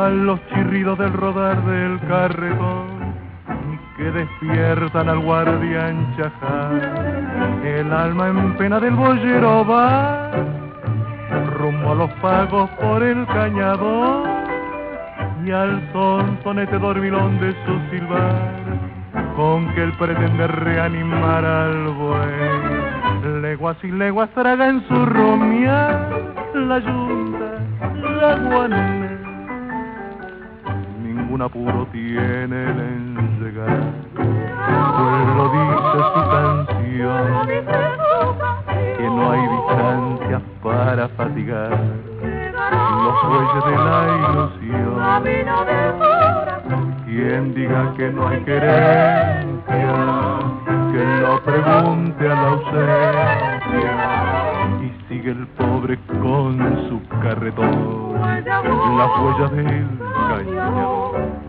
van los chirridos del rodar del carretón que despiertan al guardián Chajá. El alma en pena del boyero va rumbo a los pagos por el cañador y al sonsonete dormilón de su silbar con que él pretende reanimar al buey. Leguas y leguas traga en su rumia la yunta, la guané. Ningún apuro tiene el en llegar, pues lo dice su canción, que no hay distancias para fatigar los bueyes de la ilusión. Quien diga que no hay querencia, que lo pregunte a la ausencia, y sigue el pobre con su carretón, las huellas del cañador.